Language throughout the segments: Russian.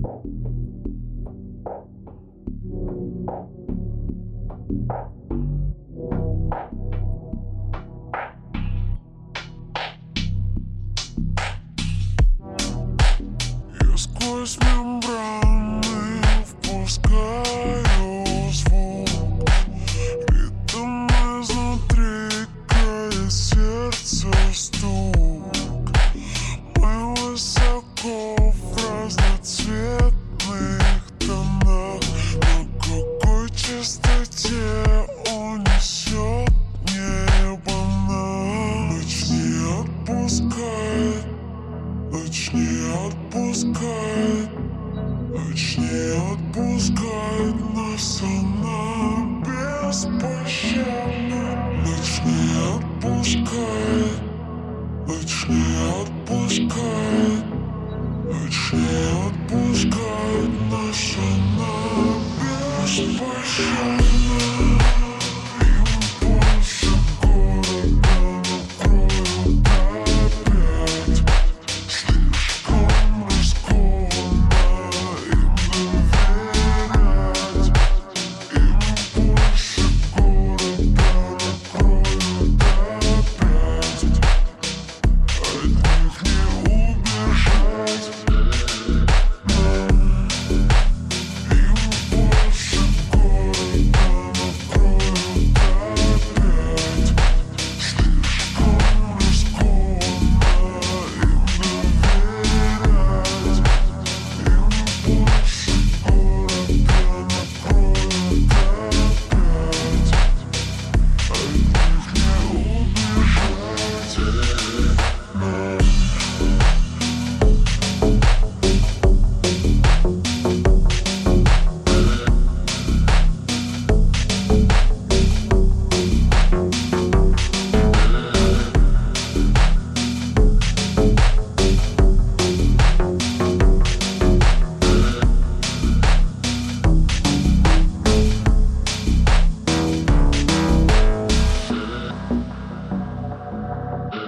Я сквозь мембраны впускаю звук, ритм изнутри кает сердце стук. Мы высоко в разноцветных тонах, на какой частоте унесет небо нас. Начни отпускать, начни отпускать, начни отпускать нас, она беспощадна. Начни отпускать, начни отпускать, начни отпускать нас, она беспощадна. Импульсы города накроют опять. Слишком рискованно им доверять. Импульсы города накроют опять. От них не убежать нам. Импульсы города накроют опять. Слишком рискованно им доверять. Импульсы города накроют опять. От них не убежать нам.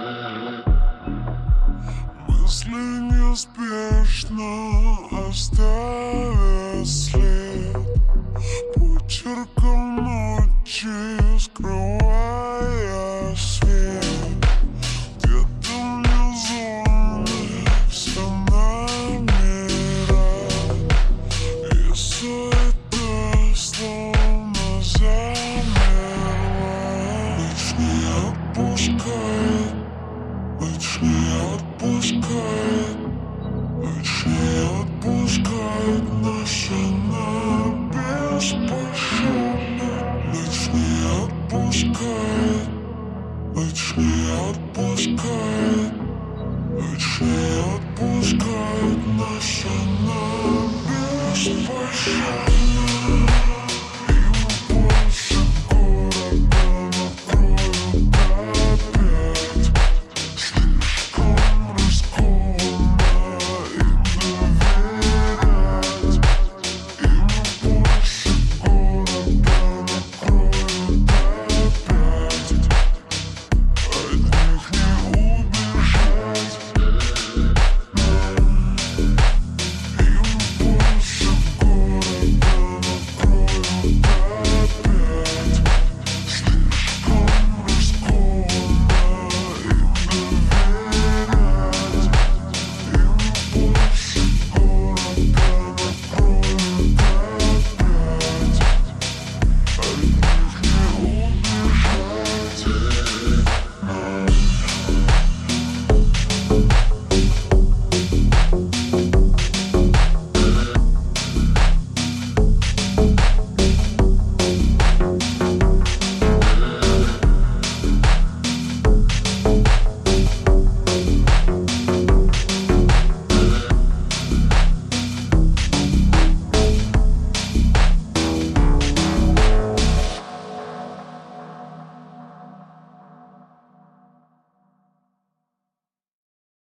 Мысли неспешно оставляют